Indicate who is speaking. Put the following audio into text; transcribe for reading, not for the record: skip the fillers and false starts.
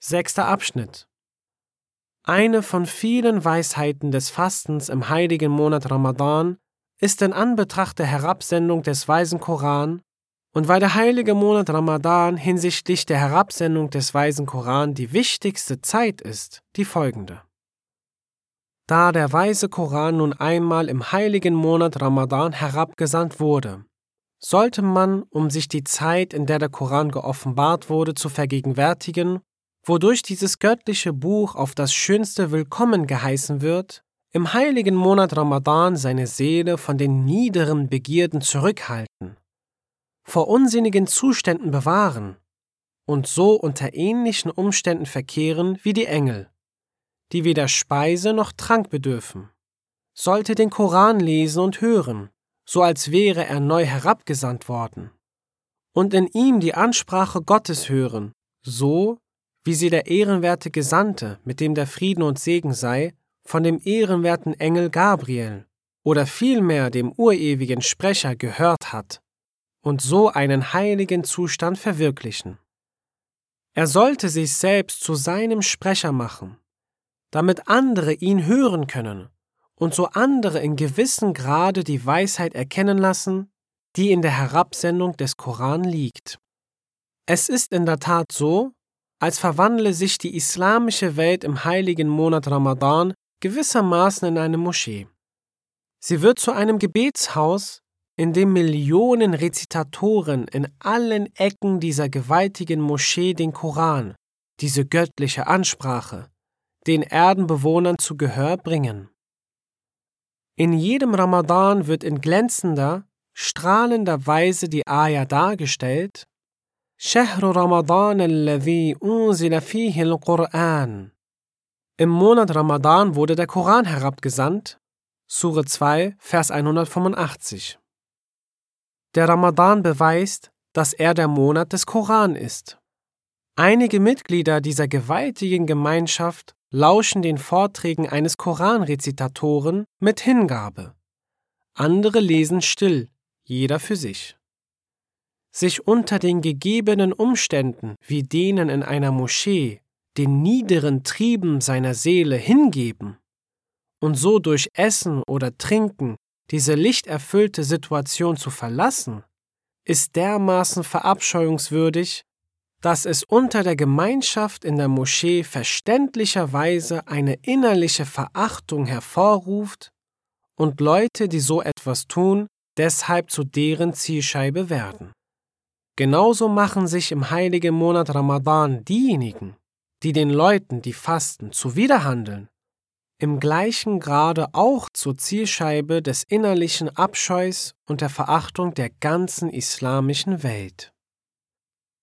Speaker 1: 6. Abschnitt. Eine von vielen Weisheiten des Fastens im heiligen Monat Ramadan ist in Anbetracht der Herabsendung des Weisen Koran und weil der heilige Monat Ramadan hinsichtlich der Herabsendung des Weisen Koran die wichtigste Zeit ist, die folgende. Da der Weise Koran nun einmal im heiligen Monat Ramadan herabgesandt wurde, sollte man, um sich die Zeit, in der der Koran geoffenbart wurde, zu vergegenwärtigen, wodurch dieses göttliche Buch auf das Schönste willkommen geheißen wird, im heiligen Monat Ramadan seine Seele von den niederen Begierden zurückhalten, vor unsinnigen Zuständen bewahren und so unter ähnlichen Umständen verkehren wie die Engel, die weder Speise noch Trank bedürfen, sollte den Koran lesen und hören, so als wäre er neu herabgesandt worden, und in ihm die Ansprache Gottes hören, so wie sie der ehrenwerte Gesandte, mit dem der Frieden und Segen sei, von dem ehrenwerten Engel Gabriel oder vielmehr dem urewigen Sprecher gehört hat, und so einen heiligen Zustand verwirklichen. Er sollte sich selbst zu seinem Sprecher machen, damit andere ihn hören können und so andere in gewissem Grade die Weisheit erkennen lassen, die in der Herabsendung des Koran liegt. Es ist in der Tat so, als verwandle sich die islamische Welt im heiligen Monat Ramadan gewissermaßen in eine Moschee. Sie wird zu einem Gebetshaus, in dem Millionen Rezitatoren in allen Ecken dieser gewaltigen Moschee den Koran, diese göttliche Ansprache, den Erdenbewohnern zu Gehör bringen. In jedem Ramadan wird in glänzender, strahlender Weise die Ayah dargestellt: Shahru Ramadan alladhi unzila fihi al-Qur'an. Im Monat Ramadan wurde der Koran herabgesandt, Sure 2, Vers 185. Der Ramadan beweist, dass er der Monat des Koran ist. Einige Mitglieder dieser gewaltigen Gemeinschaft lauschen den Vorträgen eines Koranrezitatoren mit Hingabe. Andere lesen still, jeder für sich. Sich unter den gegebenen Umständen wie denen in einer Moschee den niederen Trieben seiner Seele hingeben und so durch Essen oder Trinken diese lichterfüllte Situation zu verlassen, ist dermaßen verabscheuungswürdig, dass es unter der Gemeinschaft in der Moschee verständlicherweise eine innerliche Verachtung hervorruft und Leute, die so etwas tun, deshalb zu deren Zielscheibe werden. Genauso machen sich im heiligen Monat Ramadan diejenigen, die den Leuten, die fasten, zuwiderhandeln, im gleichen Grade auch zur Zielscheibe des innerlichen Abscheus und der Verachtung der ganzen islamischen Welt.